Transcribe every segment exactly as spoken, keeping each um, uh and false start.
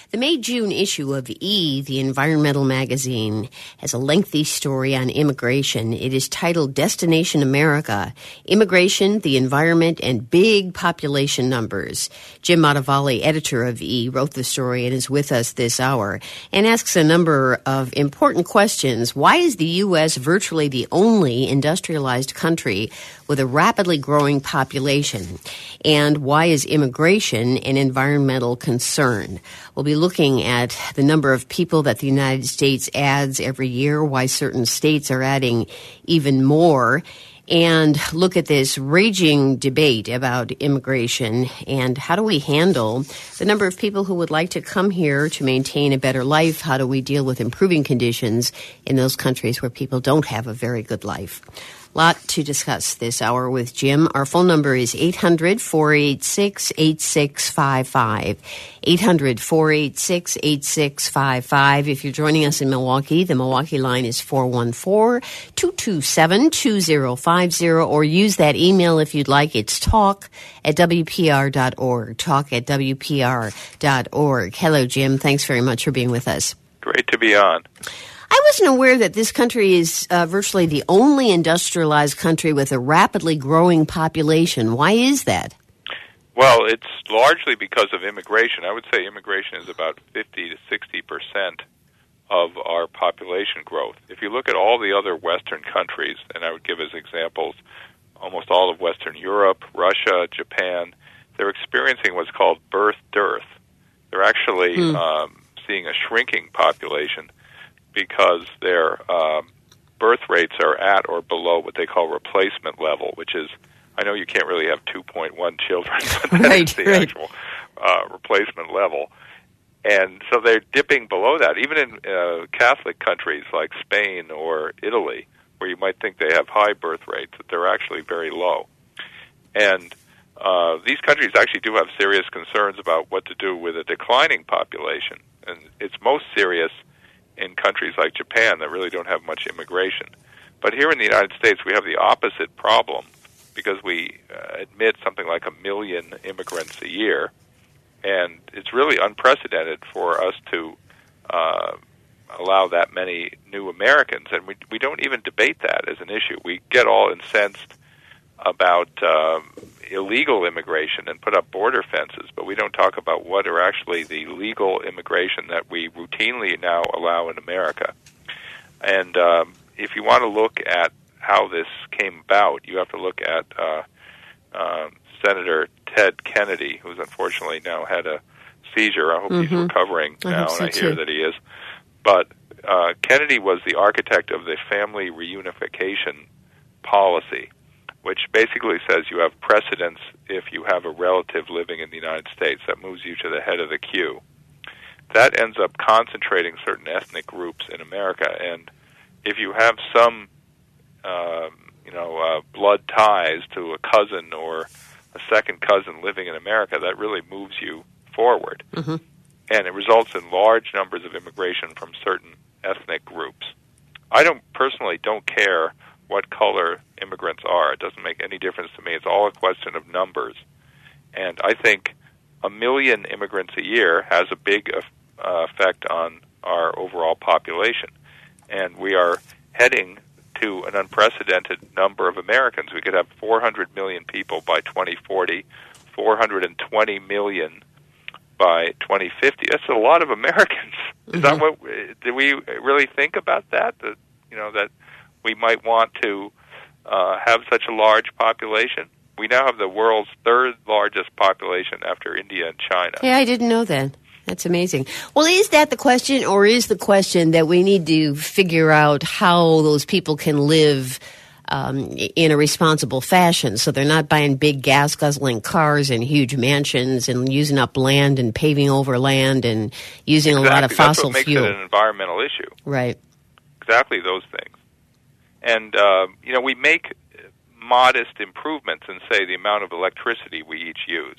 The May-June issue of E, the environmental magazine, has a lengthy story on immigration. It is titled Destination America, Immigration, the Environment, and Big Population Numbers. Jim Montevale, editor of E, wrote the story and is with us this hour and asks a number of important questions. Why is the U S virtually the only industrialized country with a rapidly growing population? And why is immigration an environmental concern? We'll be looking at the number of people that the United States adds every year, why certain states are adding even more, and look at this raging debate about immigration and how do we handle the number of people who would like to come here to maintain a better life? How do we deal with improving conditions in those countries where people don't have a very good life? Lot to discuss this hour with Jim. Our phone number is eight hundred, four eight six, eight six five five. eight hundred, four eight six, eight six five five. If you're joining us in Milwaukee, the Milwaukee line is four one four, two two seven, two zero five zero, or use that email if you'd like. It's talk at W P R dot org. Talk at W P R dot org. Hello, Jim. Thanks very much for being with us. Great to be on. I wasn't aware that this country is uh, virtually the only industrialized country with a rapidly growing population. Why is that? Well, it's largely because of immigration. I would say immigration is about fifty to sixty percent of our population growth. If you look at all the other Western countries, and I would give as examples almost all of Western Europe, Russia, Japan, they're experiencing what's called birth dearth. They're actually hmm. um, seeing a shrinking population because their um, birth rates are at or below what they call replacement level, which is, I know you can't really have two point one children, but that right, is the right. actual uh, replacement level. And so they're dipping below that. Even in uh, Catholic countries like Spain or Italy, where you might think they have high birth rates, that they're actually very low. And uh, these countries actually do have serious concerns about what to do with a declining population. And it's most serious in countries like Japan that really don't have much immigration. But here in the United States, we have the opposite problem because we uh, admit something like a million immigrants a year, and it's really unprecedented for us to uh, allow that many new Americans, and we we don't even debate that as an issue. We get all incensed about um, illegal immigration and put up border fences, but we don't talk about what are actually the legal immigration that we routinely now allow in America. And um, if you want to look at how this came about, you have to look at uh, uh, Senator Ted Kennedy, who's unfortunately now had a seizure. I hope mm-hmm. he's recovering I now, so and I hear too. that he is. But uh, Kennedy was the architect of the family reunification policy, which basically says you have precedence if you have a relative living in the United States. That moves you to the head of the queue. That ends up concentrating certain ethnic groups in America, and if you have some, um, you know, uh, blood ties to a cousin or a second cousin living in America, that really moves you forward. Mm-hmm. And it results in large numbers of immigration from certain ethnic groups. I don't personally don't care what color immigrants are. It doesn't make any difference to me. It's all a question of numbers. And I think a million immigrants a year has a big uh, effect on our overall population. And we are heading to an unprecedented number of Americans. We could have four hundred million people by twenty forty, four hundred twenty million by twenty fifty. That's a lot of Americans. Is mm-hmm. that what, do we really think about that? That, you know, that we might want to uh, have such a large population? We now have the world's third largest population after India and China. Yeah, I didn't know that. That's amazing. Well, is that the question, or is the question that we need to figure out how those people can live um, in a responsible fashion so they're not buying big gas-guzzling cars and huge mansions and using up land and paving over land and using exactly. a lot of fossil That's what fuel? makes it an environmental issue. Right. Exactly those things. And, uh, you know, we make modest improvements in, say, the amount of electricity we each use.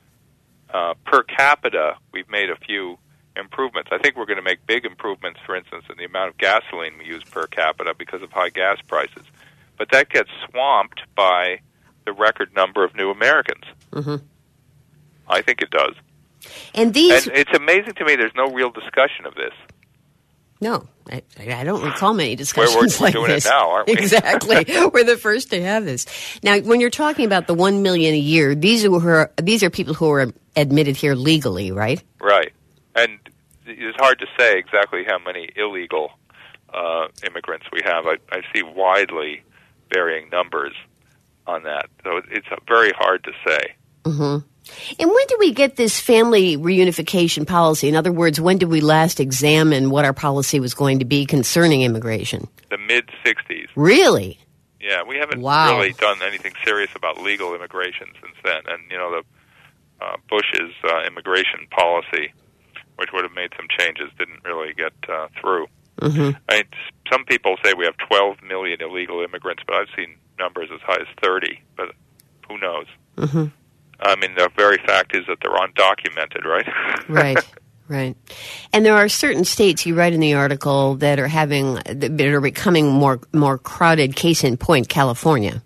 Uh, per capita, we've made a few improvements. I think we're going to make big improvements, for instance, in the amount of gasoline we use per capita because of high gas prices. But that gets swamped by the record number of new Americans. Mm-hmm. I think it does. And these, and it's amazing to me. There's no real discussion of this. No, I, I don't recall many discussions we're, we're like doing this. It now, aren't we? Exactly. We're the first to have this. Now, when you're talking about the one million a year, these are these are people who are admitted here legally, right? Right. And it's hard to say exactly how many illegal uh, immigrants we have. I, I see widely varying numbers on that, so it's very hard to say. Mm-hmm. And when did we get this family reunification policy? In other words, when did we last examine what our policy was going to be concerning immigration? The mid-sixties. Really? Yeah, we haven't wow. really done anything serious about legal immigration since then. And, you know, the uh, Bush's uh, immigration policy, which would have made some changes, didn't really get uh, through. Mm-hmm. I mean, some people say we have twelve million illegal immigrants, but I've seen numbers as high as thirty, but who knows? Mm-hmm. I mean, the very fact is that they're undocumented, right? Right, right. And there are certain states, you write in the article, that are having, that are becoming more more crowded. Case in point, California.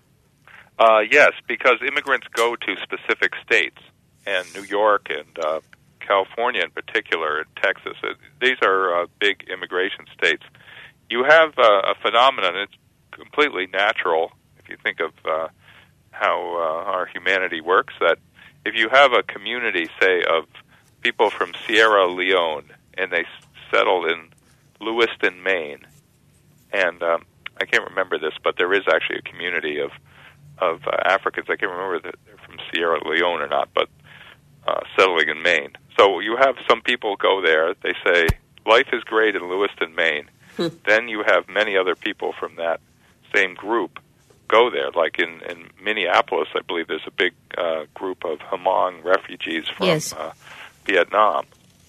Uh, yes, because immigrants go to specific states, and New York and uh, California in particular, and Texas. Uh, these are uh, big immigration states. You have uh, a phenomenon, it's completely natural, if you think of uh, how uh, our humanity works, that if you have a community, say, of people from Sierra Leone, and they settled in Lewiston, Maine, and um, I can't remember this, but there is actually a community of of uh, Africans, I can't remember if they're from Sierra Leone or not, but uh, settling in Maine. So you have some people go there, they say, life is great in Lewiston, Maine. Then you have many other people from that same group go there. Like in, in Minneapolis, I believe there's a big uh, group of Hmong refugees from yes. uh, Vietnam.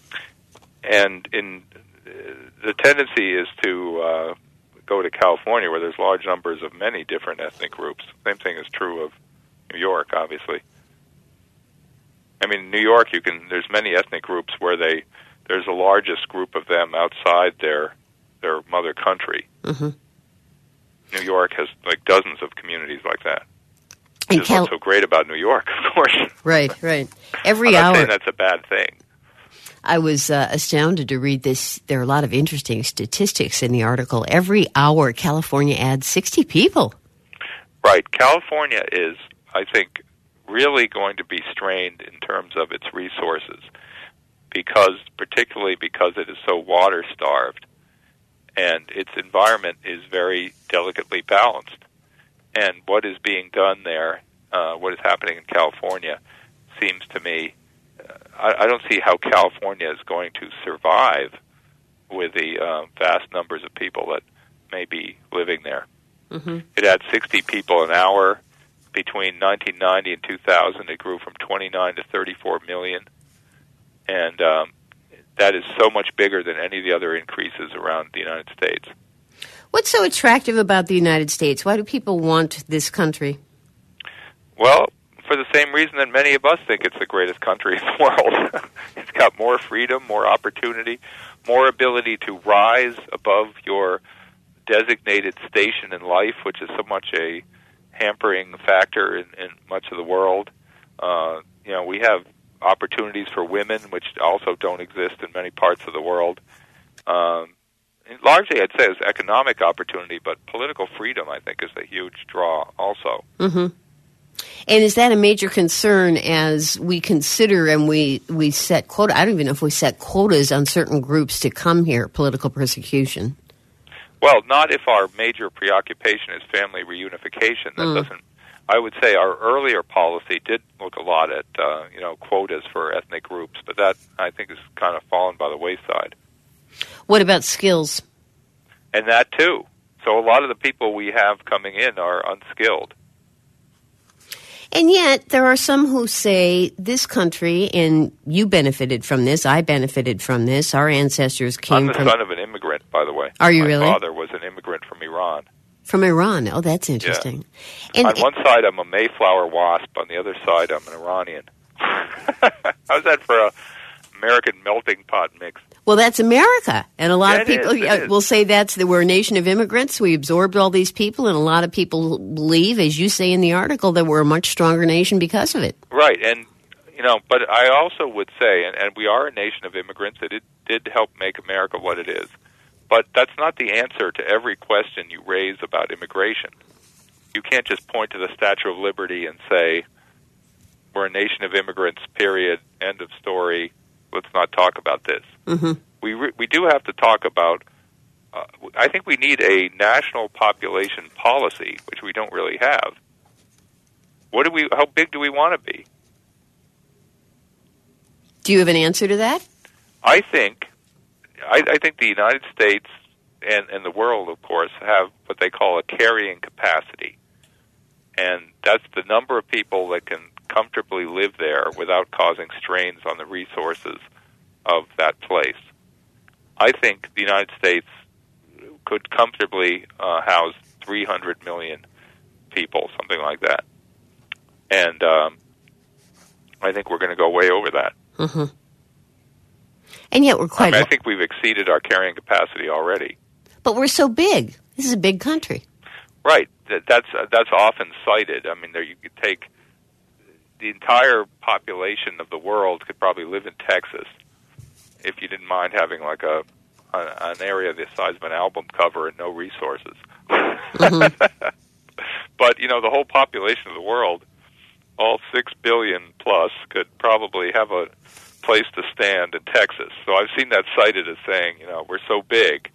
And in uh, the tendency is to uh, go to California, where there's large numbers of many different ethnic groups. Same thing is true of New York, obviously. I mean, in New York, you can. There's many ethnic groups where they there's the largest group of them outside their their mother country. Mm-hmm. New York has like dozens of communities like that. And Which is Cal- what's so great about New York, of course. Right, right. Every I'm not hour. saying that's a bad thing. I was uh, astounded to read this. There are a lot of interesting statistics in the article. Every hour, California adds sixty people. Right. California is, I think, really going to be strained in terms of its resources, because, particularly because it is so water-starved, and its environment is very delicately balanced. And what is being done there, uh, what is happening in California, seems to me, uh, I, I don't see how California is going to survive with the uh, vast numbers of people that may be living there. Mm-hmm. It had sixty people an hour. Between nineteen ninety and two thousand, it grew from twenty-nine to thirty-four million. And um, that is so much bigger than any of the other increases around the United States. What's so attractive about the United States? Why do people want this country? Well, for the same reason that many of us think it's the greatest country in the world. It's got more freedom, more opportunity, more ability to rise above your designated station in life, which is so much a hampering factor in, in much of the world. Uh, you know, we have opportunities for women, which also don't exist in many parts of the world. Um, largely, I'd say, it's economic opportunity, but political freedom, I think, is a huge draw also. Mm-hmm. And is that a major concern as we consider and we, we set quota? I don't even know if we set quotas on certain groups to come here, political persecution. Well, not if our major preoccupation is family reunification. That mm. doesn't. I would say our earlier policy did look a lot at uh, you know quotas for ethnic groups, but that I think has kind of fallen by the wayside. What about skills? And that too. So a lot of the people we have coming in are unskilled. And yet, there are some who say this country, and you benefited from this, I benefited from this, our ancestors came I'm the from... son of an immigrant, by the way. Are you My really? My father was an immigrant from Iran. From Iran. Oh, that's interesting. Yeah. And, on one side, I'm a Mayflower wasp. On the other side, I'm an Iranian. How's that for a American melting pot mix? Well, that's America. And a lot yeah, of people it is, it is. will say that's that we're a nation of immigrants. We absorbed all these people, and a lot of people believe, as you say in the article, that we're a much stronger nation because of it. Right. And, You know, but I also would say, and, and we are a nation of immigrants, that it did help make America what it is. But that's not the answer to every question you raise about immigration. You can't just point to the Statue of Liberty and say, we're a nation of immigrants, period, end of story, let's not talk about this. Mm-hmm. We re- we do have to talk about, uh, I think we need a national population policy, which we don't really have. What do we? How big do we want to be? Do you have an answer to that? I think, I, I think the United States and, and the world, of course, have what they call a carrying capacity. And that's the number of people that can comfortably live there without causing strains on the resources of that place. I think the United States could comfortably uh, house three hundred million people, something like that. And um, I think we're going to go way over that. Mm-hmm. And yet we're quite... I mean, I think we've exceeded our carrying capacity already. But we're so big. This is a big country. Right. That's uh, that's often cited. I mean, there you could take the entire population of the world could probably live in Texas if you didn't mind having like a, a an area the size of an album cover and no resources. Mm-hmm. But you know, the whole population of the world, all six billion plus, could probably have a place to stand in Texas. So I've seen that cited as saying, you know, we're so big.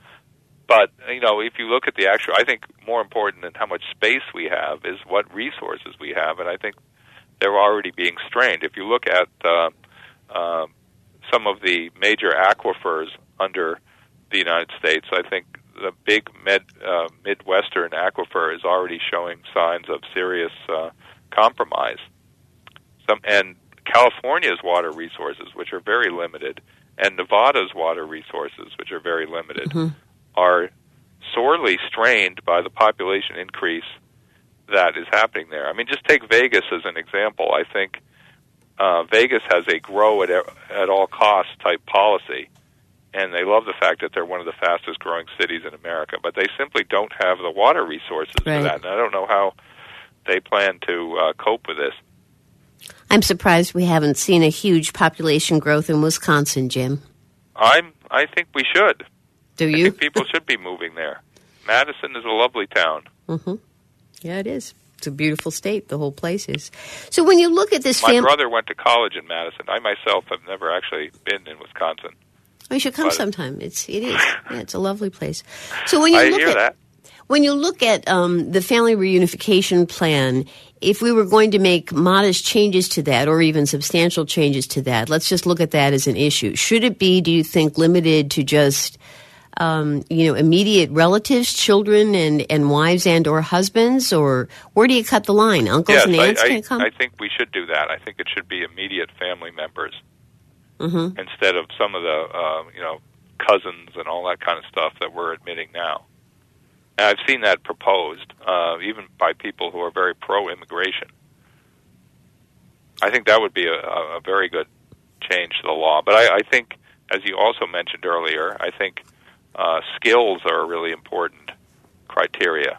But, you know, if you look at the actual, I think more important than how much space we have is what resources we have, and I think they're already being strained. If you look at uh, uh, some of the major aquifers under the United States, I think the big med, uh, Midwestern aquifer is already showing signs of serious uh, compromise. Some, and California's water resources, which are very limited, and Nevada's water resources, which are very limited, mm-hmm. are sorely strained by the population increase that is happening there. I mean, just take Vegas as an example. I think uh, Vegas has a grow at at all costs type policy, and they love the fact that they're one of the fastest growing cities in America, but they simply don't have the water resources right. for that, and I don't know how they plan to uh, cope with this. I'm surprised we haven't seen a huge population growth in Wisconsin, Jim. I'm. I think we should. Do you? I think people should be moving there. Madison is a lovely town. Mm-hmm. Yeah, it is. It's a beautiful state. The whole place is. So when you look at this... My fam- brother went to college in Madison. I myself have never actually been in Wisconsin. Oh, you should come but sometime. It's it is. Yeah, it's a lovely place. So when you I look hear at that. when you look at um, the family reunification plan, if we were going to make modest changes to that, or even substantial changes to that, let's just look at that as an issue. Should it be, do you think, limited to just Um, you know, immediate relatives, children, and, and wives and or husbands, or where do you cut the line? Uncles yes, and aunts I, can I, come? I think we should do that. I think it should be immediate family members mm-hmm. instead of some of the, uh, you know, cousins and all that kind of stuff that we're admitting now. And I've seen that proposed, uh, even by people who are very pro-immigration. I think that would be a, a very good change to the law. But I, I think, as you also mentioned earlier, I think Uh, skills are a really important criteria.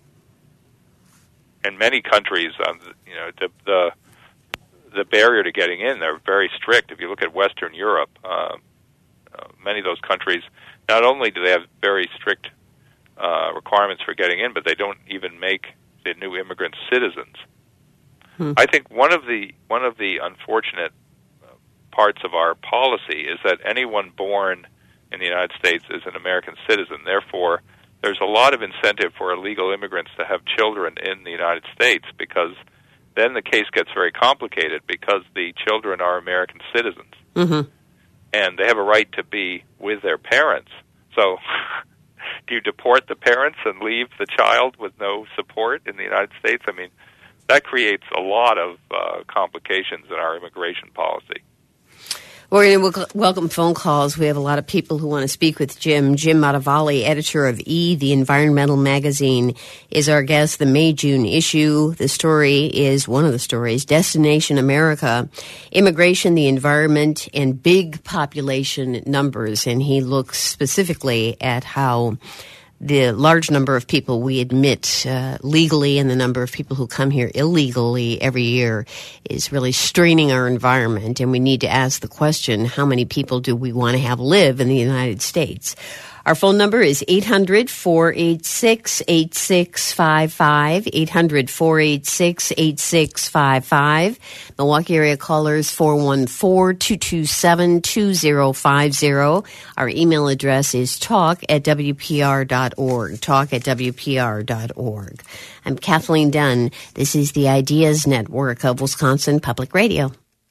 In many countries, um, you know, the, the the barrier to getting in, they're very strict. If you look at Western Europe, uh, uh, many of those countries, not only do they have very strict uh, requirements for getting in, but they don't even make the new immigrants citizens. Hmm. I think one of the one of the unfortunate parts of our policy is that anyone born in the United States is an American citizen. Therefore, there's a lot of incentive for illegal immigrants to have children in the United States, because then the case gets very complicated because the children are American citizens. Mm-hmm. And they have a right to be with their parents. So do you deport the parents and leave the child with no support in the United States? I mean, that creates a lot of uh, complications in our immigration policy. We're going to welcome phone calls. We have a lot of people who want to speak with Jim. Jim Matavali, editor of E! The Environmental Magazine, is our guest. The May-June issue. The story is one of the stories, Destination America, Immigration, the Environment, and Big Population Numbers. And he looks specifically at how the large number of people we admit uh, legally and the number of people who come here illegally every year is really straining our environment. And we need to ask the question, how many people do we want to have live in the United States? Our phone number is eight hundred, four eight six, eight six five five, eight hundred, four eight six, eight six five five. Milwaukee area callers four one four, two two seven, two zero five zero. Our email address is talk at w p r dot org, talk at w p r dot org. I'm Kathleen Dunn. This is the Ideas Network of Wisconsin Public Radio.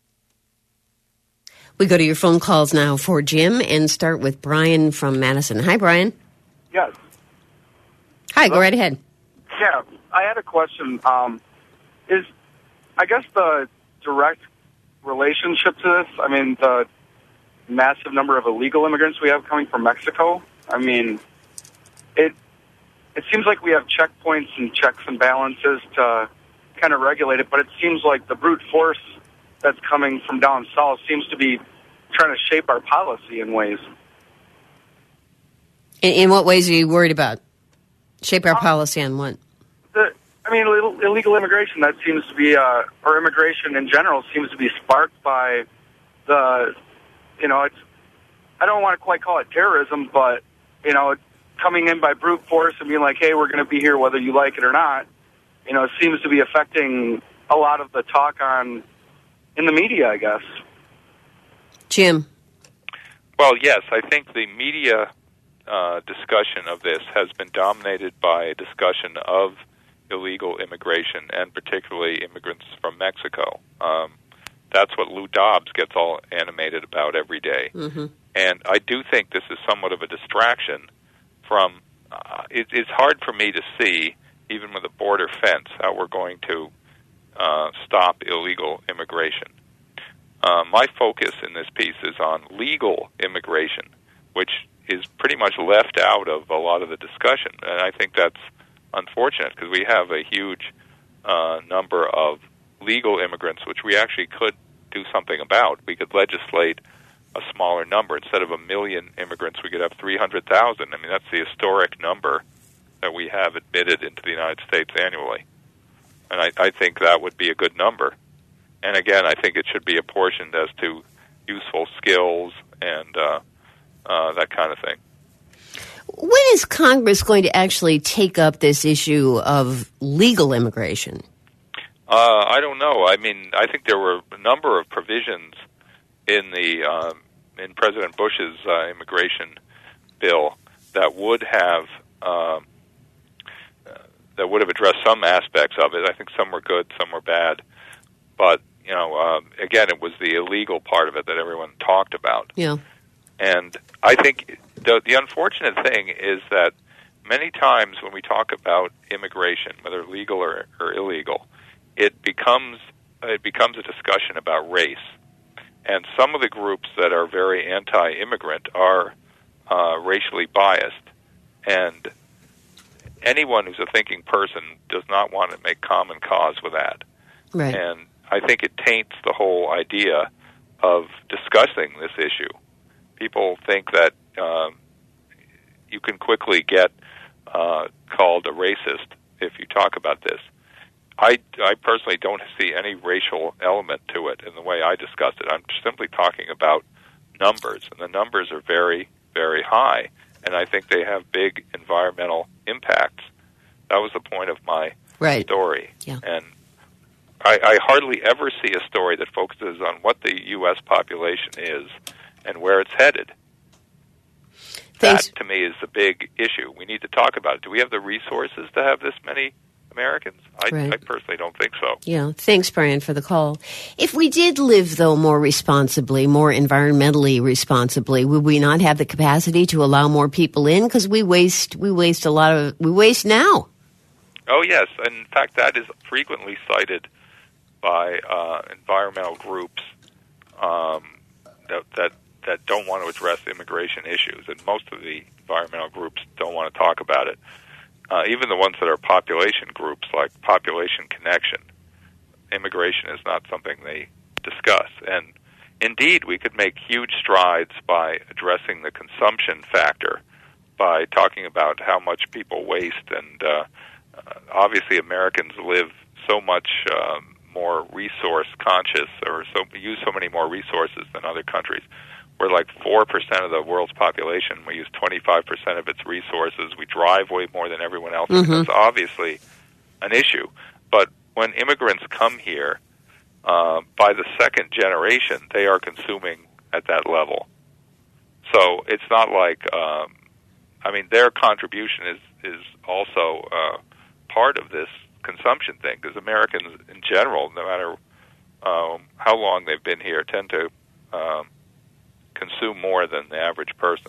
We go to your phone calls now for Jim and start with Brian from Madison. Hi, Brian. Yes. Hi, go right ahead. Yeah, I had a question. Um, is, I guess, the direct relationship to this, I mean, the massive number of illegal immigrants we have coming from Mexico, I mean, it it seems like we have checkpoints and checks and balances to kind of regulate it, but it seems like the brute force that's coming from down south seems to be trying to shape our policy in ways. In, in what ways are you worried about? Shape our um, policy on what? The, I mean, Ill- illegal immigration, that seems to be, uh, or immigration in general, seems to be sparked by the, you know, it's, I don't want to quite call it terrorism, but, you know, coming in by brute force and being like, hey, we're going to be here whether you like it or not, you know, it seems to be affecting a lot of the talk on in the media, I guess. Jim? Well, yes, I think the media uh, discussion of this has been dominated by a discussion of illegal immigration, and particularly immigrants from Mexico. Um, that's what Lou Dobbs gets all animated about every day. Mm-hmm. And I do think this is somewhat of a distraction from, uh, it, it's hard for me to see, even with a border fence, how we're going to uh, stop illegal immigration. Uh, my focus in this piece is on legal immigration, which is pretty much left out of a lot of the discussion. And I think that's unfortunate because we have a huge uh, number of legal immigrants, which we actually could do something about. We could legislate a smaller number. Instead of a million immigrants, we could have three hundred thousand. I mean, that's the historic number that we have admitted into the United States annually. And I, I think that would be a good number. And again, I think it should be apportioned as to useful skills and uh, uh, that kind of thing. When is Congress going to actually take up this issue of legal immigration? Uh, I don't know. I mean, I think there were a number of provisions in the um, in President Bush's uh, immigration bill that would have um, uh, that would have addressed some aspects of it. I think some were good, some were bad, but you know, um, again, it was the illegal part of it that everyone talked about. Yeah. And I think the, the unfortunate thing is that many times when we talk about immigration, whether legal or, or illegal, it becomes it becomes a discussion about race. And some of the groups that are very anti-immigrant are uh, racially biased. And anyone who's a thinking person does not want to make common cause with that. Right. And I think it taints the whole idea of discussing this issue. People think that um, you can quickly get uh, called a racist if you talk about this. I, I personally don't see any racial element to it in the way I discussed it. I'm simply talking about numbers, and the numbers are very, very high, and I think they have big environmental impacts. That was the point of my right. story. Yeah. And I, I hardly ever see a story that focuses on what the U S population is and where it's headed. Thanks. That, to me, is the big issue. We need to talk about it. Do we have the resources to have this many Americans? I, right. I personally don't think so. Yeah. Thanks, Brian, for the call. If we did live, though, more responsibly, more environmentally responsibly, would we not have the capacity to allow more people in? Because we waste, we waste a lot of, we waste now. Oh, yes. And in fact, that is frequently cited by uh, environmental groups um, that, that that don't want to address immigration issues, and most of the environmental groups don't want to talk about it. Uh, even the ones that are population groups, like Population Connection, immigration is not something they discuss. And indeed, we could make huge strides by addressing the consumption factor by talking about how much people waste, and uh, uh, obviously Americans live so much um, more resource conscious, or so use so many more resources than other countries. We're like four percent of the world's population. We use twenty-five percent of its resources. We drive way more than everyone else. Mm-hmm. That's obviously an issue. But when immigrants come here, uh, by the second generation, they are consuming at that level. So it's not like, um, I mean, their contribution is, is also uh, part of this consumption thing, because Americans in general, no matter um, how long they've been here, tend to um, consume more than the average person.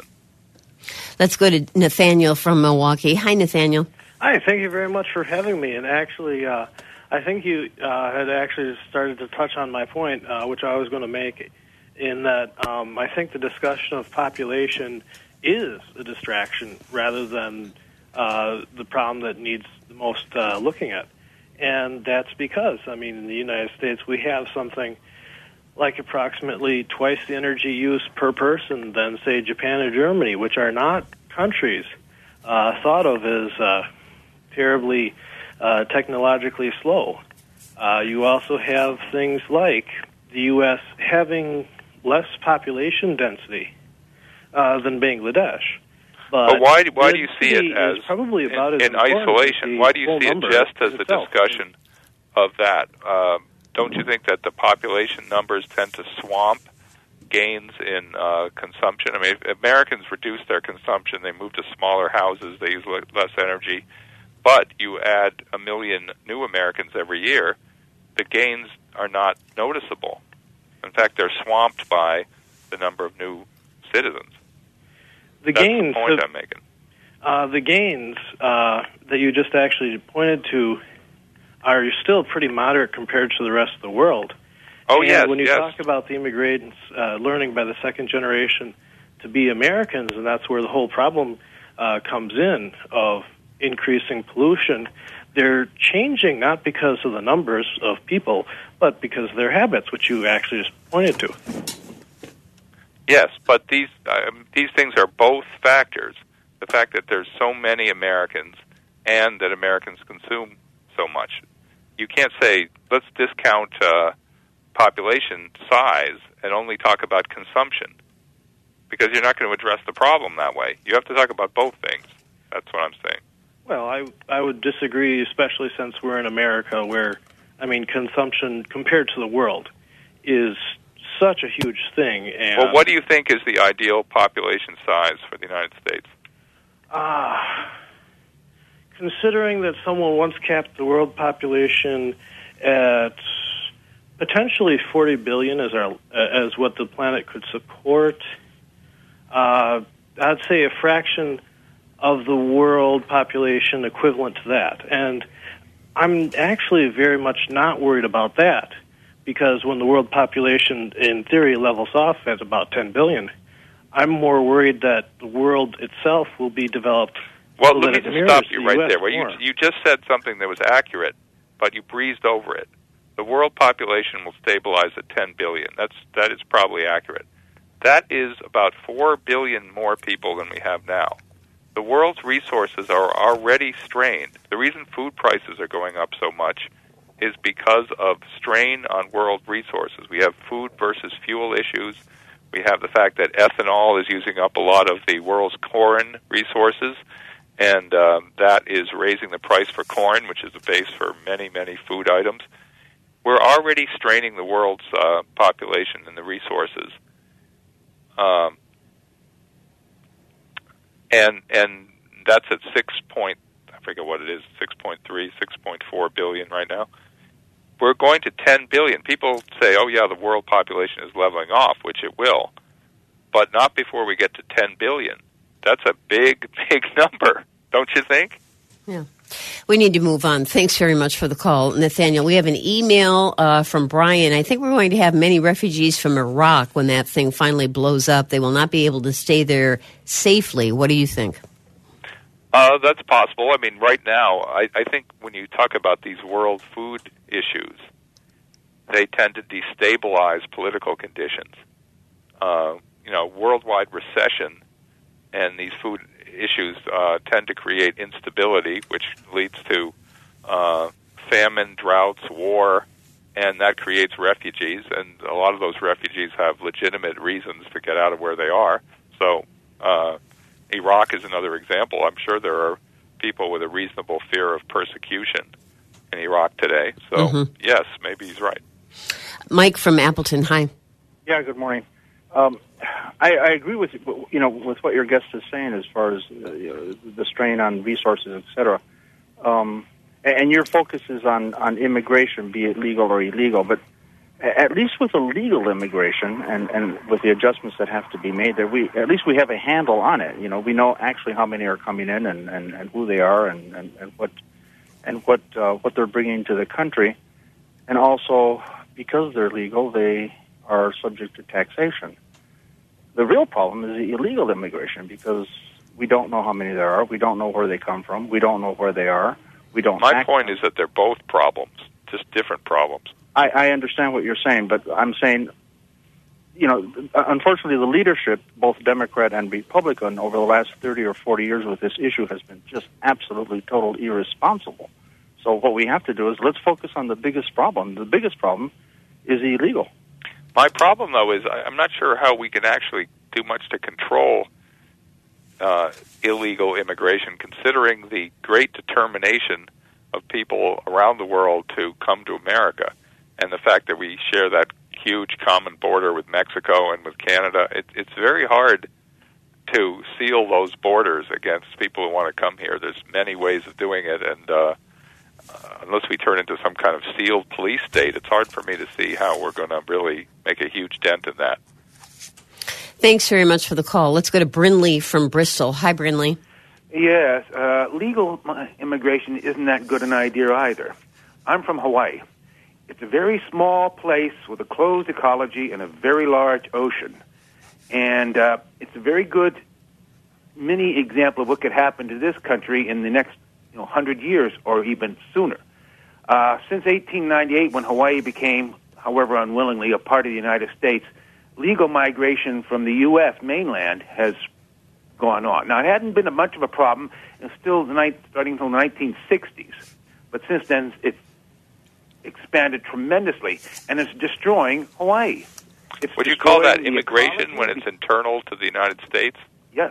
Let's go to Nathaniel from Milwaukee. Hi, Nathaniel. Hi, thank you very much for having me. And actually, uh, I think you uh, had actually started to touch on my point, uh, which I was going to make, in that um, I think the discussion of population is a distraction rather than uh, the problem that needs the most uh, looking at. And that's because, I mean, in the United States, we have something like approximately twice the energy use per person than, say, Japan or Germany, which are not countries uh, thought of as uh, terribly uh, technologically slow. Uh, you also have things like the U S having less population density uh, than Bangladesh. But, but why, why do you see it as, probably about in, as in isolation, why do you see it just as a discussion of that? Um, don't you think that the population numbers tend to swamp gains in uh, consumption? I mean, if Americans reduce their consumption, they move to smaller houses, they use less energy, but you add a million new Americans every year, the gains are not noticeable. In fact, they're swamped by the number of new citizens. The That's gains, the point the, I'm making. Uh, the gains uh, that you just actually pointed to are still pretty moderate compared to the rest of the world. Oh, and yes, when you yes. talk about the immigrants uh, learning by the second generation to be Americans, and that's where the whole problem uh, comes in of increasing pollution, they're changing not because of the numbers of people, but because of their habits, which you actually just pointed to. Yes, but these um, these things are both factors. The fact that there's so many Americans and that Americans consume so much. You can't say, let's discount uh, population size and only talk about consumption, because you're not going to address the problem that way. You have to talk about both things. That's what I'm saying. Well, I I would disagree, especially since we're in America where, I mean, consumption compared to the world is such a huge thing. And well, what do you think is the ideal population size for the United States? Ah, uh, considering that someone once capped the world population at potentially forty billion as our as what the planet could support, uh, I'd say a fraction of the world population equivalent to that. And I'm actually very much not worried about that, because when the world population, in theory, levels off at about ten billion, I'm more worried that the world itself will be developed. Well, so let me just stop you the right U S there. Well, you, you just said something that was accurate, but you breezed over it. The world population will stabilize at ten billion. That's, that is probably accurate. That is about four billion more people than we have now. The world's resources are already strained. The reason food prices are going up so much is because of strain on world resources. We have food versus fuel issues. We have the fact that ethanol is using up a lot of the world's corn resources, and um, that is raising the price for corn, which is the base for many, many food items. We're already straining the world's uh, population and the resources. Um, and and that's at six point, I forget what it is, six point three, six point four billion right now. We're going to ten billion. People say, oh, yeah, the world population is leveling off, which it will, but not before we get to ten billion. That's a big, big number, don't you think? Yeah. We need to move on. Thanks very much for the call, Nathaniel. We have an email uh, from Brian. I think we're going to have many refugees from Iraq when that thing finally blows up. They will not be able to stay there safely. What do you think? Uh, that's possible. I mean, right now, I, I think when you talk about these world food issues, they tend to destabilize political conditions. Uh, you know, worldwide recession and these food issues uh, tend to create instability, which leads to uh, famine, droughts, war, and that creates refugees. And a lot of those refugees have legitimate reasons to get out of where they are. So uh, Iraq is another example. I'm sure there are people with a reasonable fear of persecution in Iraq today. So, mm-hmm. yes, maybe he's right. Mike from Appleton, hi. Yeah, good morning. Um, I, I agree with you know with what your guest is saying as far as uh, the strain on resources, et cetera. Um, and your focus is on, on immigration, be it legal or illegal. But at least with illegal immigration and, and with the adjustments that have to be made there, we at least we have a handle on it. You know, we know actually how many are coming in and, and, and who they are and, and, and what and what uh, what they're bringing to the country. And also, because they're legal, they are subject to taxation. The real problem is the illegal immigration, because we don't know how many there are. We don't know where they come from. We don't know where they are. We don't. My point is that they're both problems, just different problems. I, I understand what you're saying, but I'm saying, you know, unfortunately, the leadership, both Democrat and Republican, over the last thirty or forty years with this issue has been just absolutely total irresponsible. So what we have to do is let's focus on the biggest problem. The biggest problem is illegal. My problem, though, is I'm not sure how we can actually do much to control uh, illegal immigration, considering the great determination of people around the world to come to America, and the fact that we share that huge common border with Mexico and with Canada. It, it's very hard to seal those borders against people who want to come here. There's many ways of doing it, and uh, uh, unless we turn into some kind of sealed police state, it's hard for me to see how we're going to really make a huge dent in that. Thanks very much for the call. Let's go to Brinley from Bristol. Hi, Brinley. Yes, uh, legal immigration isn't that good an idea either. I'm from Hawaii. It's a very small place with a closed ecology and a very large ocean. And uh, it's a very good mini example of what could happen to this country in the next you know, one hundred years or even sooner. Uh, since eighteen ninety-eight, when Hawaii became, however unwillingly, a part of the United States, legal migration from the U S mainland has gone on. Now, it hadn't been a much of a problem and still the night, starting until the nineteen sixties. But since then, it's expanded tremendously, and it's destroying Hawaii. It's Would you call that immigration when it's internal to the United States? Yes.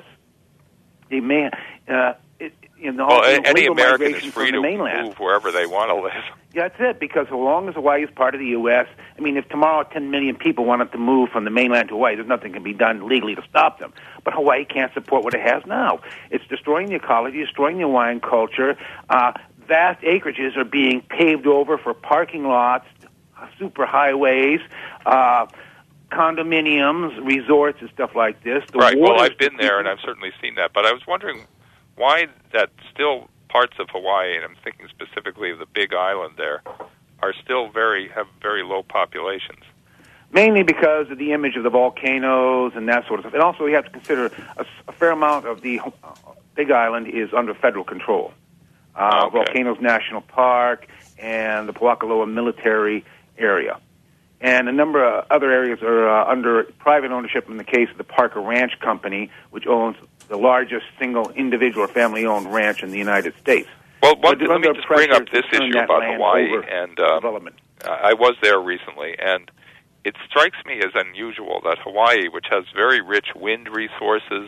They may, uh, it, you know, well, any American is free to mainland. move wherever they want to live. Yeah, that's it, because so long as Hawaii is part of the U S, I mean, if tomorrow ten million people wanted to move from the mainland to Hawaii, there's nothing can be done legally to stop them. But Hawaii can't support what it has now. It's destroying the ecology, destroying the Hawaiian culture. Uh, vast acreages are being paved over for parking lots, super highways, uh, condominiums, resorts, and stuff like this. The right, well, I've been there, and I've certainly seen that. But I was wondering why that still parts of Hawaii, and I'm thinking specifically of the Big Island there, are still very have very low populations. Mainly because of the image of the volcanoes and that sort of stuff. And also we have to consider a, a fair amount of the uh, Big Island is under federal control. Uh, okay. Volcanoes National Park and the Pauakaloa military area. And a number of other areas are uh, under private ownership in the case of the Parker Ranch Company, which owns the largest single individual or family-owned ranch in the United States. Well, one, let me just bring up this issue about Hawaii. And um, development. I was there recently, and it strikes me as unusual that Hawaii, which has very rich wind resources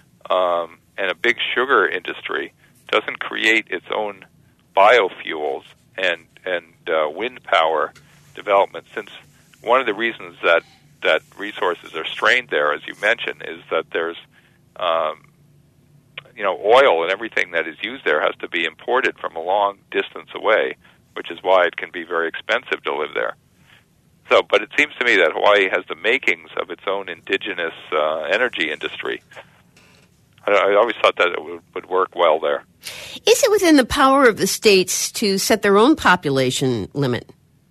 um, and a big sugar industry, doesn't create its own biofuels and and uh, wind power development. Since one of the reasons that that resources are strained there, as you mentioned, is that there's um, you know oil and everything that is used there has to be imported from a long distance away, which is why it can be very expensive to live there. So, but it seems to me that Hawaii has the makings of its own indigenous uh, energy industry. I, I always thought that it would, would work well there. Is it within the power of the states to set their own population limit?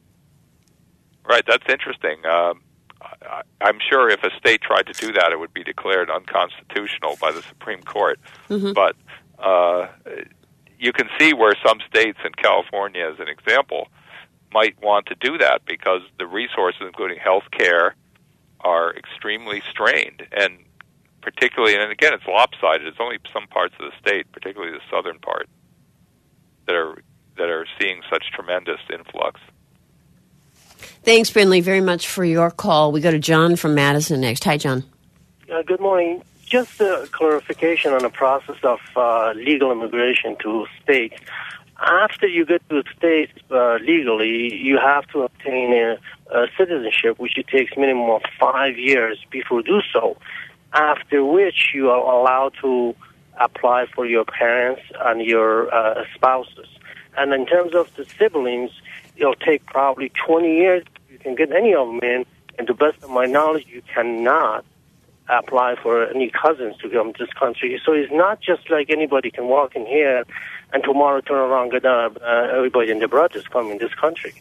Right, that's interesting. Um, I, I'm sure if a state tried to do that, it would be declared unconstitutional by the Supreme Court. Mm-hmm. But uh, you can see where some states, in California as an example, might want to do that because the resources, including health care, are extremely strained. And particularly, and again, it's lopsided. It's only some parts of the state, particularly the southern part, that are that are seeing such tremendous influx. Thanks, Brindley, very much for your call. We go to John from Madison next. Hi, John. Uh, good morning. Just a clarification on the process of uh, legal immigration to states. After you get to the states uh, legally, you have to obtain a, a citizenship, which it takes minimum of five years before you do so, after which you are allowed to apply for your parents and your uh, spouses. And in terms of the siblings, it'll take probably twenty years. You can get any of them in, and to the best of my knowledge, you cannot apply for any cousins to come to this country. So it's not just like anybody can walk in here and tomorrow turn around and get uh, uh, everybody and their brothers come in this country.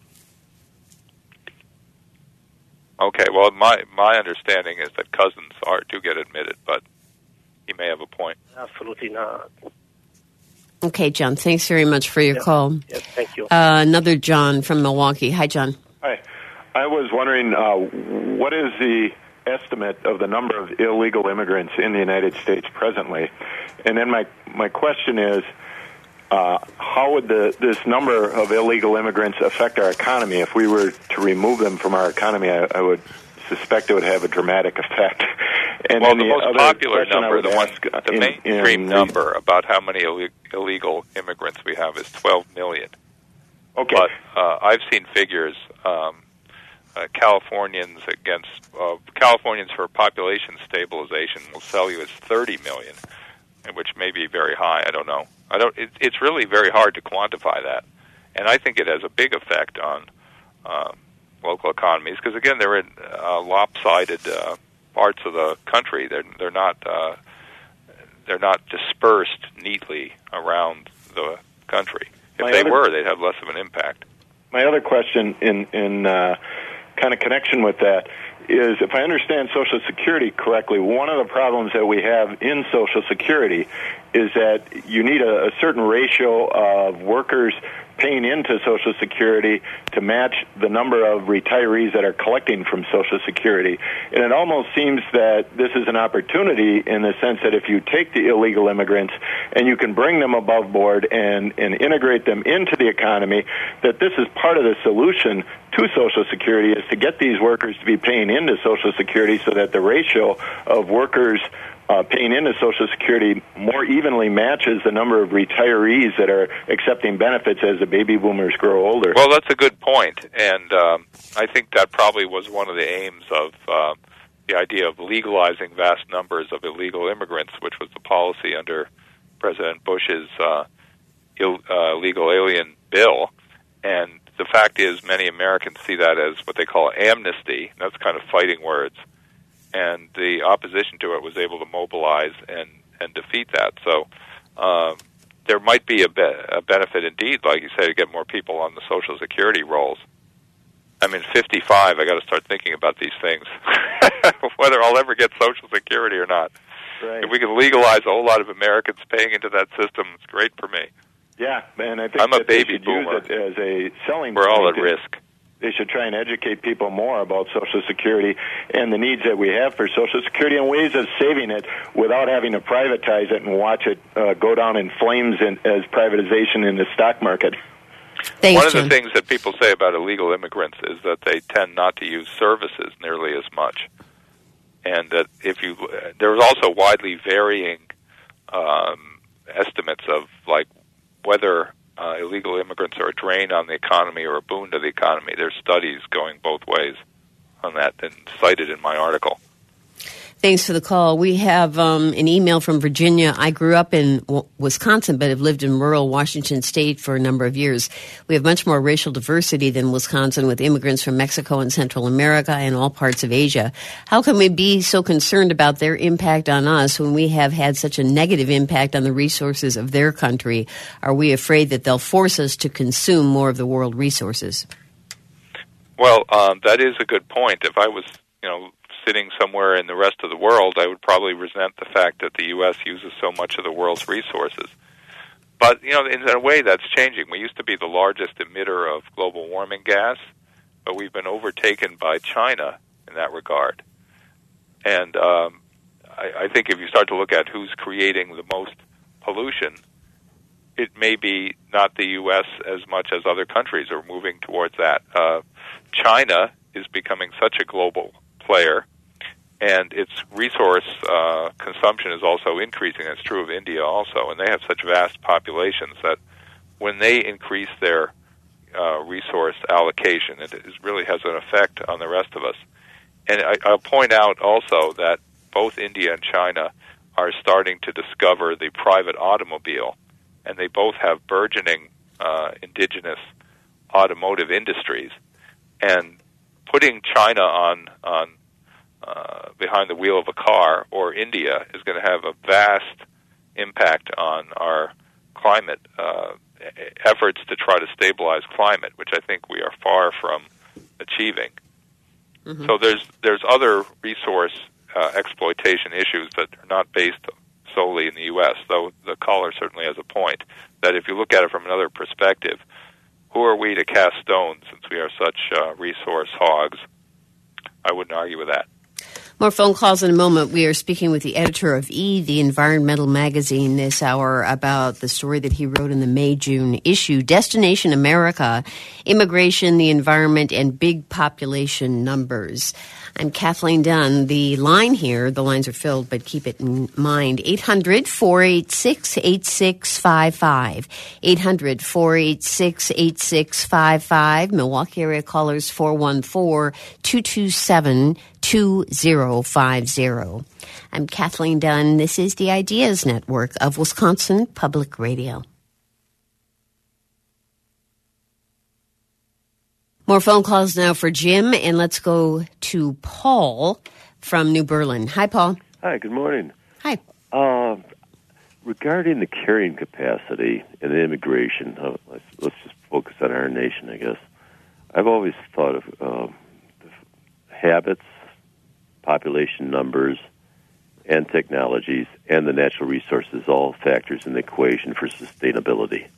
Okay, well, my my understanding is that cousins are do get admitted, but he may have a point. Absolutely not. Okay, John, thanks very much for your Yes. call. Yes, thank you. Uh, another John from Milwaukee. Hi, John. Hi. I was wondering, uh, what is the estimate of the number of illegal immigrants in the United States presently? And then my, my question is, uh, how would the, this number of illegal immigrants affect our economy? If we were to remove them from our economy, I, I would suspect it would have a dramatic effect. And well, then the, the most other popular question I number, would the one, ask the in- mainstream in- number about how many Ill- illegal immigrants we have is twelve million. Okay. But uh, I've seen figures. Um, uh, Californians against uh, Californians for population stabilization will sell you as thirty million, which may be very high. I don't know. I don't. It, it's really very hard to quantify that, and I think it has a big effect on uh, local economies because again, they're in uh, lopsided uh, parts of the country. They're they're not uh, they're not dispersed neatly around the country. If My they other- were, they'd have less of an impact. My other question in in uh, kind of connection with that is, if I understand Social Security correctly, one of the problems that we have in Social Security is that you need a, a certain ratio of workers paying into Social Security to match the number of retirees that are collecting from Social Security. And it almost seems that this is an opportunity in the sense that if you take the illegal immigrants and you can bring them above board and, and integrate them into the economy, that this is part of the solution to Social Security is to get these workers to be paying into Social Security so that the ratio of workers Uh, paying into Social Security more evenly matches the number of retirees that are accepting benefits as the baby boomers grow older. Well, that's a good point, and um, I think that probably was one of the aims of uh, the idea of legalizing vast numbers of illegal immigrants, which was the policy under President Bush's uh, Ill, uh, illegal alien bill. And the fact is, many Americans see that as what they call amnesty. That's kind of fighting words. And the opposition to it was able to mobilize and, and defeat that. So um, there might be a, be- a benefit indeed, like you say, to get more people on the Social Security rolls. I mean, fifty-five, I got to start thinking about these things, whether I'll ever get Social Security or not. Right. If we can legalize a whole lot of Americans paying into that system, it's great for me. Yeah, and I think I'm a that they baby should boomer. use it as a selling We're all at point. risk. They should try and educate people more about Social Security and the needs that we have for Social Security and ways of saving it without having to privatize it and watch it uh, go down in flames in, as privatization in the stock market. Thanks, One of Jim. the things that people say about illegal immigrants is that they tend not to use services nearly as much, and that if you there's also widely varying um, estimates of like whether uh, illegal immigrants are a drain on the economy or a boon to the economy. There's studies going both ways on that and cited in my article. Thanks for the call. We have um, an email from Virginia. I grew up in w- Wisconsin, but have lived in rural Washington State for a number of years. We have much more racial diversity than Wisconsin, with immigrants from Mexico and Central America and all parts of Asia. How can we be so concerned about their impact on us when we have had such a negative impact on the resources of their country? Are we afraid that they'll force us to consume more of the world resources? Well, um, that is a good point. If I was, you know, sitting somewhere in the rest of the world, I would probably resent the fact that the U S uses so much of the world's resources. But, you know, in a way that's changing. We used to be the largest emitter of global warming gas, but we've been overtaken by China in that regard. And um, I, I think if you start to look at who's creating the most pollution, it may be not the U S as much as other countries are moving towards that. Uh, China is becoming such a global player, and its resource uh, consumption is also increasing. That's true of India also, and they have such vast populations that when they increase their uh, resource allocation, it is, really has an effect on the rest of us. And I, I'll point out also that both India and China are starting to discover the private automobile, and they both have burgeoning uh, indigenous automotive industries. And putting China on on uh, behind the wheel of a car, or India, is going to have a vast impact on our climate uh, efforts to try to stabilize climate, which I think we are far from achieving. Mm-hmm. So there's there's other resource uh, exploitation issues that are not based solely in the U S, though the caller certainly has a point, that if you look at it from another perspective, who are we to cast stones since we are such uh, resource hogs? I wouldn't argue with that. More phone calls in a moment. We are speaking with the editor of E, the environmental magazine, this hour about the story that he wrote in the May-June issue, Destination America, Immigration, the Environment, and Big Population Numbers. I'm Kathleen Dunn. The line here, the lines are filled, but keep it in mind, eight hundred, four eight six, eight six five five. eight hundred, four eight six, eight six five five. Milwaukee area callers four one four, two two seven, two zero five zero. I'm Kathleen Dunn. This is the Ideas Network of Wisconsin Public Radio. More phone calls now for Jim, and let's go to Paul from New Berlin. Hi, Paul. Hi, good morning. Hi. Uh, regarding the carrying capacity and immigration, uh, let's, let's just focus on our nation, I guess. I've always thought of uh, habits, population numbers, and technologies, and the natural resources, all factors in the equation for sustainability.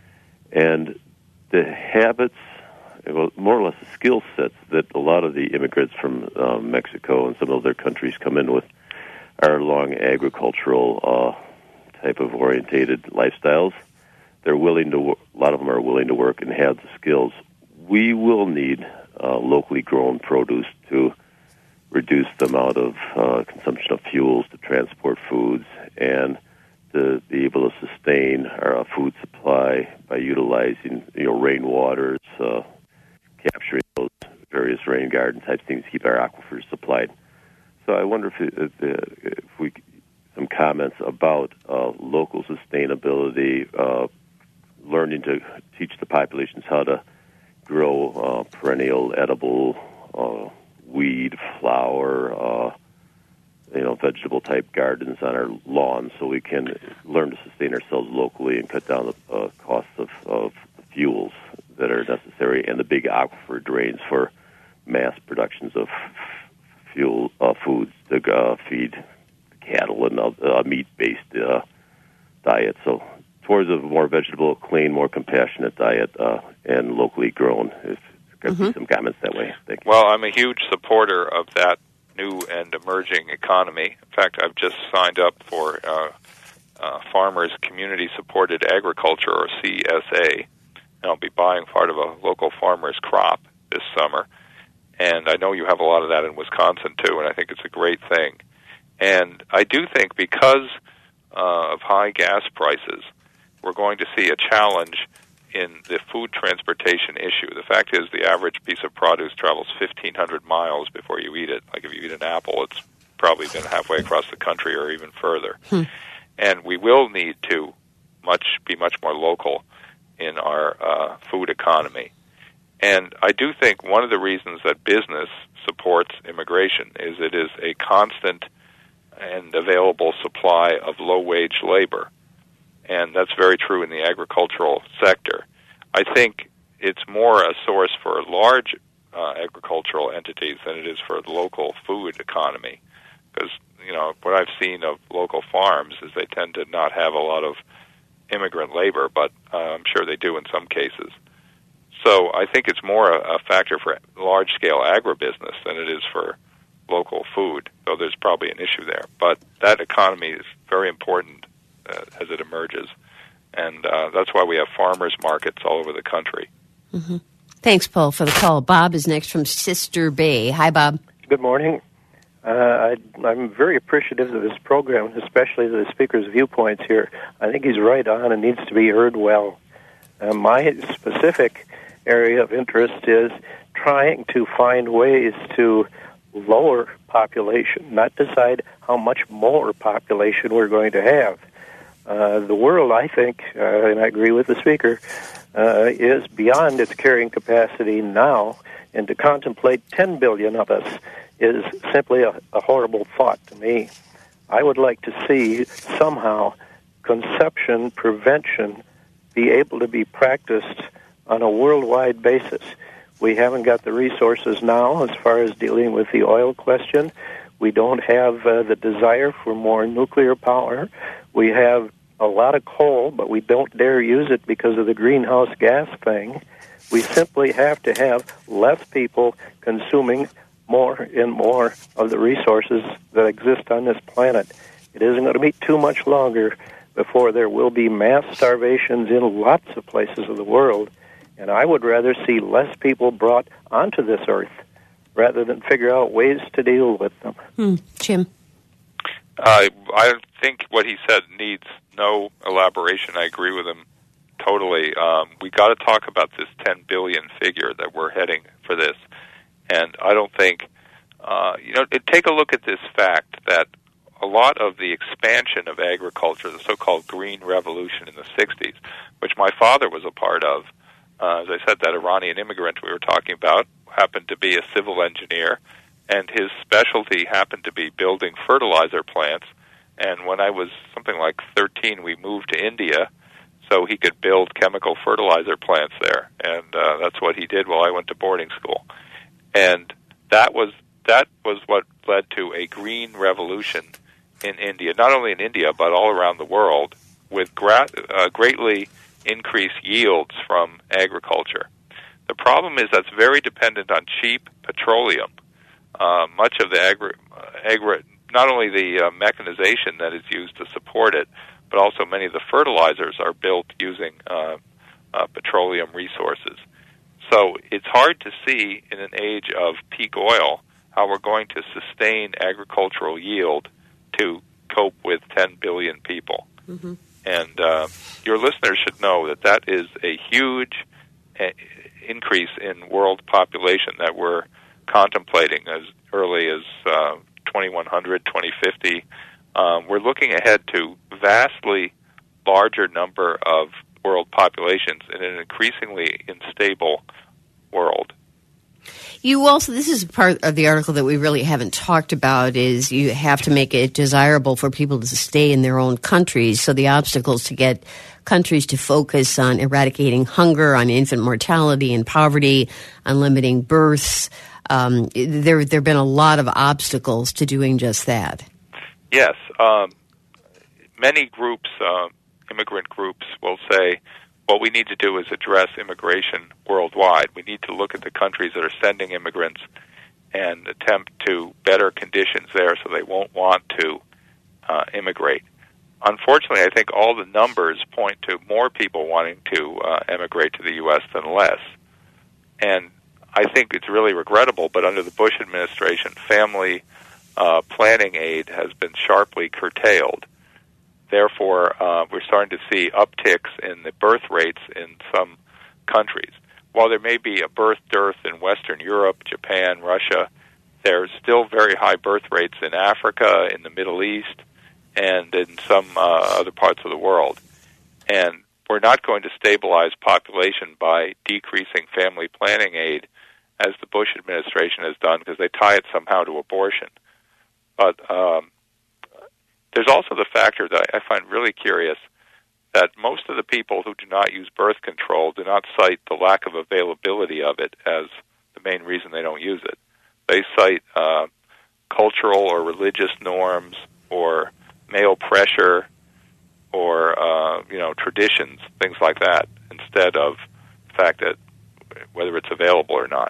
And the habits, well, more or less the skill sets that a lot of the immigrants from uh, Mexico and some other countries come in with are along agricultural uh, type of orientated lifestyles. They're willing to, a lot of them are willing to work and have the skills. We will need uh, locally grown produce to reduce the amount of uh, consumption of fuels to transport foods and to be able to sustain our uh, food supply by utilizing, you know, rainwaters, uh, capturing those various rain garden type things to keep our aquifers supplied. So I wonder if, it, if, if we, some comments about uh, local sustainability, uh, learning to teach the populations how to grow uh, perennial, edible, uh, weed, flower, uh, you know, vegetable-type gardens on our lawns so we can learn to sustain ourselves locally and cut down the uh, costs of, of the fuels that are necessary and the big aquifer drains for mass productions of fuel uh, foods to uh, feed cattle and uh, meat-based uh, diet. So towards a more vegetable, clean, more compassionate diet uh, and locally grown. If there's mm-hmm. some comments that way. Thank you. Well, I'm a huge supporter of that new and emerging economy. In fact, I've just signed up for uh, uh, Farmers Community Supported Agriculture, or C S A, and I'll be buying part of a local farmer's crop this summer. And I know you have a lot of that in Wisconsin, too, and I think it's a great thing. And I do think because uh, of high gas prices, we're going to see a challenge in the food transportation issue. The fact is the average piece of produce travels fifteen hundred miles before you eat it. Like if you eat an apple, it's probably been halfway across the country or even further. Hmm. And we will need to much be much more local in our uh, food economy. And I do think one of the reasons that business supports immigration is it is a constant and available supply of low-wage labor. And that's very true in the agricultural sector. I think it's more a source for large uh, agricultural entities than it is for the local food economy. Because, you know, what I've seen of local farms is they tend to not have a lot of immigrant labor, but uh, I'm sure they do in some cases. So I think it's more a, a factor for large-scale agribusiness than it is for local food, though there's probably an issue there. But that economy is very important uh, as it emerges, and uh, that's why we have farmers markets all over the country. Mm-hmm. Thanks, Paul, for the call. Bob is next from Sister Bay. Hi, Bob. Good morning. Uh, I, I'm very appreciative of this program, especially the speaker's viewpoints here. I think he's right on and needs to be heard well. Uh, my specific area of interest is trying to find ways to lower population, not decide how much more population we're going to have. Uh, the world, I think, uh, and I agree with the speaker, uh, is beyond its carrying capacity now, and to contemplate ten billion of us is simply a, a horrible thought to me. I would like to see somehow conception prevention be able to be practiced on a worldwide basis. We haven't got the resources now as far as dealing with the oil question. We don't have uh, the desire for more nuclear power. We have a lot of coal, but we don't dare use it because of the greenhouse gas thing. We simply have to have less people consuming more and more of the resources that exist on this planet. It isn't going to be too much longer before there will be mass starvations in lots of places of the world. And I would rather see less people brought onto this earth rather than figure out ways to deal with them. Hmm. Jim? Uh, I think what he said needs no elaboration. I agree with him totally. Um, we got to talk about this ten billion figure that we're heading for this. And I don't think, uh, you know, take a look at this fact that a lot of the expansion of agriculture, the so-called Green Revolution in the sixties, which my father was a part of, uh, as I said, that Iranian immigrant we were talking about happened to be a civil engineer, and his specialty happened to be building fertilizer plants. And when I was something like thirteen, we moved to India so he could build chemical fertilizer plants there. And uh, that's what he did while I went to boarding school. And that was that was what led to a green revolution in India, not only in India, but all around the world, with gra- uh, greatly increased yields from agriculture. The problem is that's very dependent on cheap petroleum. Uh, much of the agri- agri- not only the uh, mechanization that is used to support it, but also many of the fertilizers are built using uh, uh, petroleum resources. So it's hard to see in an age of peak oil how we're going to sustain agricultural yield to cope with ten billion people. Mm-hmm. And uh, your listeners should know that that is a huge uh, increase in world population that we're contemplating as early as uh, twenty-one hundred, twenty fifty. Um, we're looking ahead to vastly larger number of world populations in an increasingly unstable world. You also, this is part of the article that we really haven't talked about, is you have to make it desirable for people to stay in their own countries. So the obstacles to get countries to focus on eradicating hunger, on infant mortality and poverty, on limiting births, um, there there have been a lot of obstacles to doing just that. Yes. Um, many groups, uh, immigrant groups, will say, what we need to do is address immigration worldwide. We need to look at the countries that are sending immigrants and attempt to better conditions there so they won't want to uh, immigrate. Unfortunately, I think all the numbers point to more people wanting to uh, emigrate to the U S than less. And I think it's really regrettable, but under the Bush administration, family uh, planning aid has been sharply curtailed. Therefore, uh, we're starting to see upticks in the birth rates in some countries. While there may be a birth dearth in Western Europe, Japan, Russia, there's still very high birth rates in Africa, in the Middle East, and in some uh, other parts of the world. And we're not going to stabilize population by decreasing family planning aid, as the Bush administration has done, because they tie it somehow to abortion. But um, there's also the factor that I find really curious, that most of the people who do not use birth control do not cite the lack of availability of it as the main reason they don't use it. They cite uh, cultural or religious norms, or male pressure, or uh, you know, traditions, things like that, instead of the fact that whether it's available or not.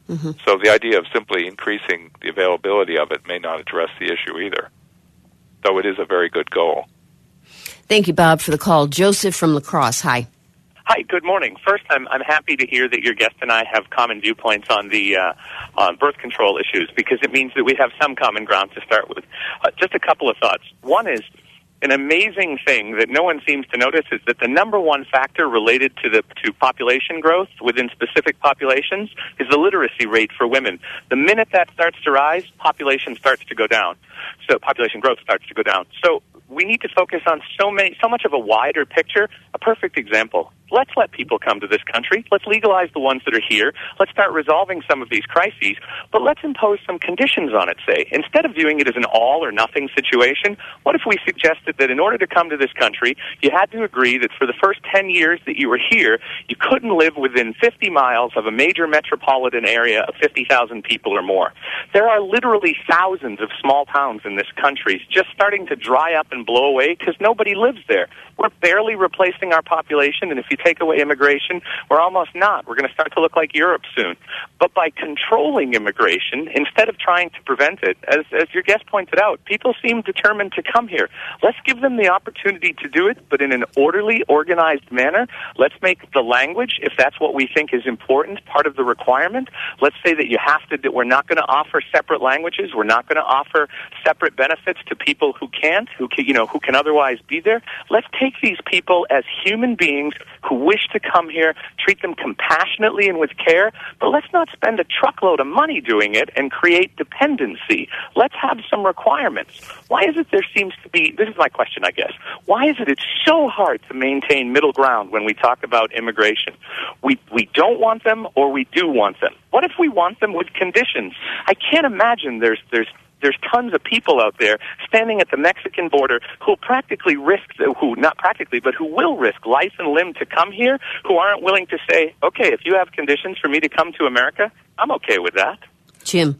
Mm-hmm. So the idea of simply increasing the availability of it may not address the issue either, though it is a very good goal. Thank you, Bob, for the call. Joseph from La Crosse, hi. Hi, good morning. First, I'm I'm happy to hear that your guest and I have common viewpoints on the uh, on birth control issues, because it means that we have some common ground to start with. Uh, just a couple of thoughts. One is, an amazing thing that no one seems to notice is that the number one factor related to the to population growth within specific populations is the literacy rate for women. The minute that starts to rise, population starts to go down. So population growth starts to go down. So we need to focus on so many, so much of a wider picture. A perfect example. Let's let people come to this country. Let's legalize the ones that are here. Let's start resolving some of these crises. But let's impose some conditions on it, say. Instead of viewing it as an all-or-nothing situation, what if we suggested that in order to come to this country, you had to agree that for the first ten years that you were here, you couldn't live within fifty miles of a major metropolitan area of fifty thousand people or more. There are literally thousands of small towns in this country just starting to dry up and blow away because nobody lives there. We're barely replacing our population, and if you take away immigration, we're almost not. We're going to start to look like Europe soon. But by controlling immigration, instead of trying to prevent it, as, as your guest pointed out, people seem determined to come here. Let's give them the opportunity to do it, but in an orderly, organized manner. Let's make the language, if that's what we think is important, part of the requirement. Let's say that you have to, that we're not going to offer separate languages. We're not going to offer separate benefits to people who can't, who can, you know, who can otherwise be there. Let's take these people as human beings who wish to come here, treat them compassionately and with care, but let's not spend a truckload of money doing it and create dependency. Let's have some requirements. Why is it there seems to be, this is my question, I guess, why is it it's so hard to maintain middle ground when we talk about immigration? We, we don't want them, or we do want them. What if we want them with conditions? I can't imagine there's there's There's tons of people out there standing at the Mexican border who practically risk, who not practically, but who will risk life and limb to come here, who aren't willing to say, okay, if you have conditions for me to come to America, I'm okay with that. Jim.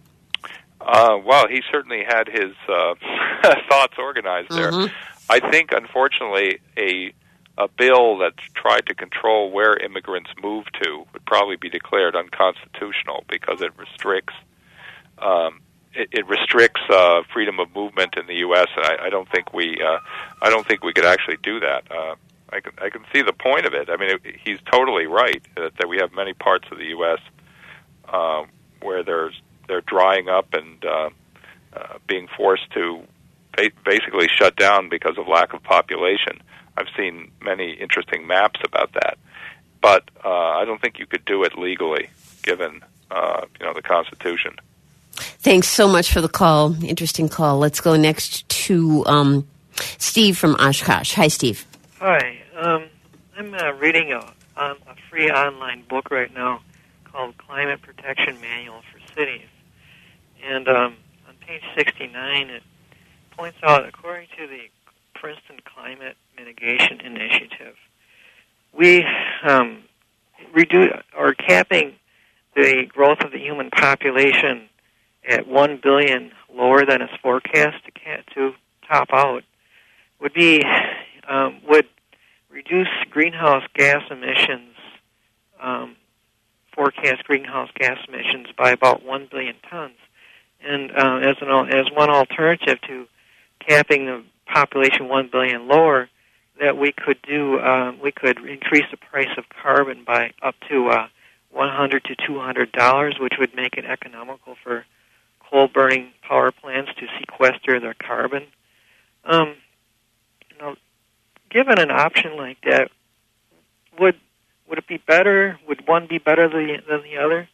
Uh, well, he certainly had his uh, thoughts organized there. Mm-hmm. I think, unfortunately, a a bill that tried to control where immigrants move to would probably be declared unconstitutional because it restricts um, it, it restricts uh, freedom of movement in the U S And I, I don't think we uh, I don't think we could actually do that. Uh, I can I can see the point of it. I mean, it, he's totally right that, that we have many parts of the U S uh, where there's they're drying up and uh, uh, being forced to ba- basically shut down because of lack of population. I've seen many interesting maps about that, but uh, I don't think you could do it legally, given uh, you know the Constitution. Thanks so much for the call. Interesting call. Let's go next to um, Steve from Oshkosh. Hi, Steve. Hi. Um, I'm uh, reading a, um, a free online book right now called Climate Protection Manual for Cities. And um, on page sixty-nine, it points out, according to the Princeton Climate Mitigation Initiative, we um, reduce or capping the growth of the human population at one billion lower than is forecast to, ca- to top out would be um, would reduce greenhouse gas emissions, um, forecast greenhouse gas emissions by about one billion tons. And uh, as an as one alternative to capping the population one billion lower, that we could do uh, we could increase the price of carbon by up to uh, one hundred to two hundred dollars, which would make it economical for coal burning power plants to sequester their carbon. Um, you know, given an option like that, would would it be better? Would one be better than the, than the other?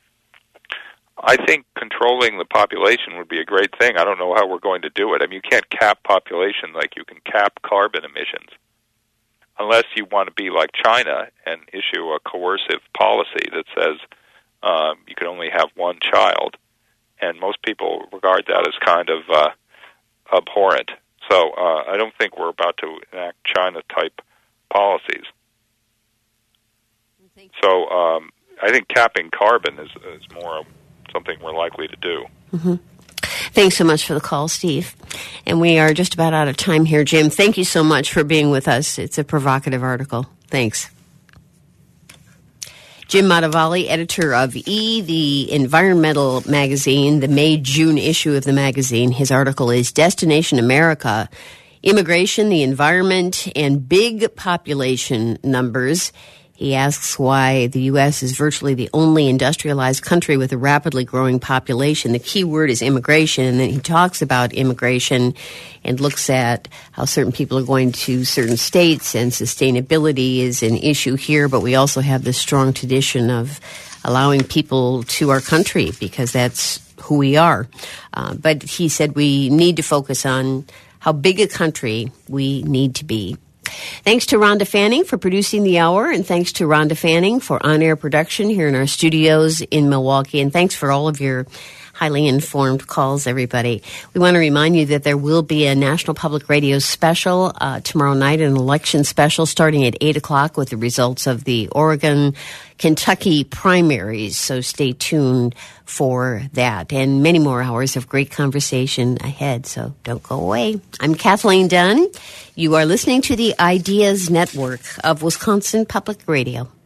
I think controlling the population would be a great thing. I don't know how we're going to do it. I mean, you can't cap population like you can cap carbon emissions, unless you want to be like China and issue a coercive policy that says um, you can only have one child. And most people regard that as kind of uh, abhorrent. So uh, I don't think we're about to enact China-type policies. So um, I think capping carbon is, is more something we're likely to do. Mm-hmm. Thanks so much for the call, Steve. And we are just about out of time here, Jim. Thank you so much for being with us. It's a provocative article. Thanks. Jim Montavali, editor of E, the environmental magazine, the May-June issue of the magazine. His article is Destination America, Immigration, the Environment, and Big Population Numbers. He asks why the U S is virtually the only industrialized country with a rapidly growing population. The key word is immigration, and then he talks about immigration and looks at how certain people are going to certain states, and sustainability is an issue here, but we also have this strong tradition of allowing people to our country because that's who we are. Uh, but he said we need to focus on how big a country we need to be. Thanks to Rhonda Fanning for producing the hour, and thanks to Rhonda Fanning for on-air production here in our studios in Milwaukee, and thanks for all of your highly informed calls, everybody. We want to remind you that there will be a National Public Radio special uh, tomorrow night, an election special starting at eight o'clock with the results of the Oregon, Kentucky primaries, so stay tuned for that. And many more hours of great conversation ahead, so don't go away. I'm Kathleen Dunn. You are listening to the Ideas Network of Wisconsin Public Radio.